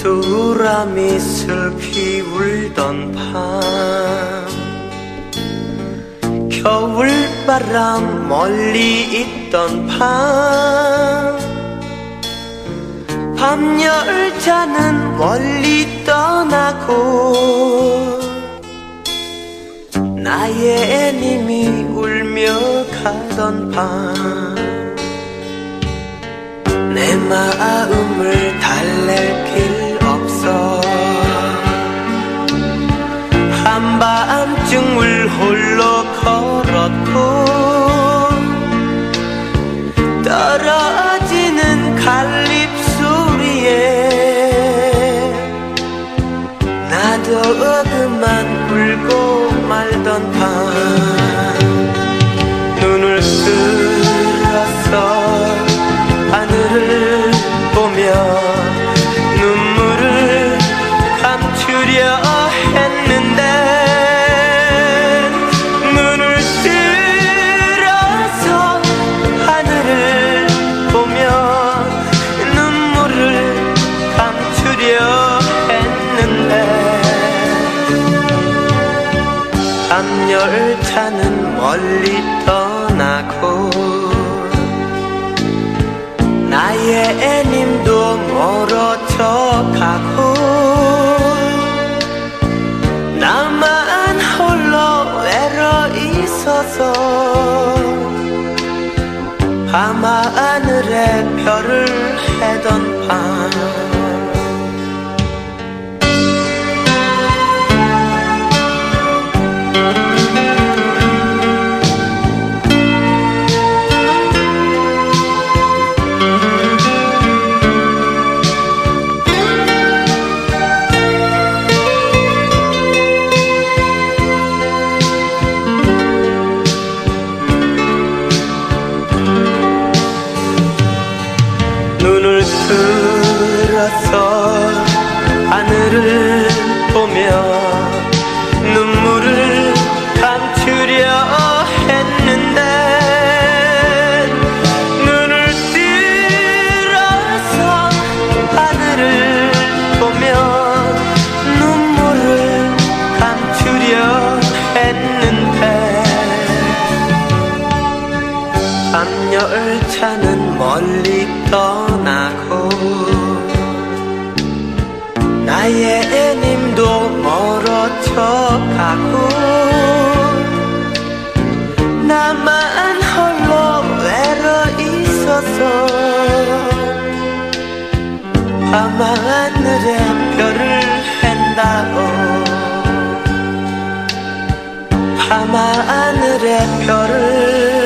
바람이 슬피 울던 밤, 겨울바람 멀리 있던 밤, 밤열차는 멀리 떠나고 나의 님이 울며 가던 밤, 내 마음을 달랠 길 없어 한밤중을 홀로 걸었고 떨어지는 갈립소리에 나도 그만 울고 말던 밤, 눈을 들어서 하늘을 보며 눈물을 감추려 했는데, 눈을 들어서 하늘을 보며 눈물을 감추려 했는데, 밤열차는 멀리 떠나고 나의 애님도 멀어져 가고 나만 홀로 외로 있어서 밤하늘에 별을 해던 밤, 눈을 들어서 하늘을 보며 눈물을 감추려 했는데, 눈을 들어서 하늘을 보며 눈물을 감추려 했는데, 밤열차는 멀리 떠나고 나의 애님도 멀어져 가고 나만 홀로 외로 있어서 밤하늘에 별을 헨다고, 밤하늘에 별을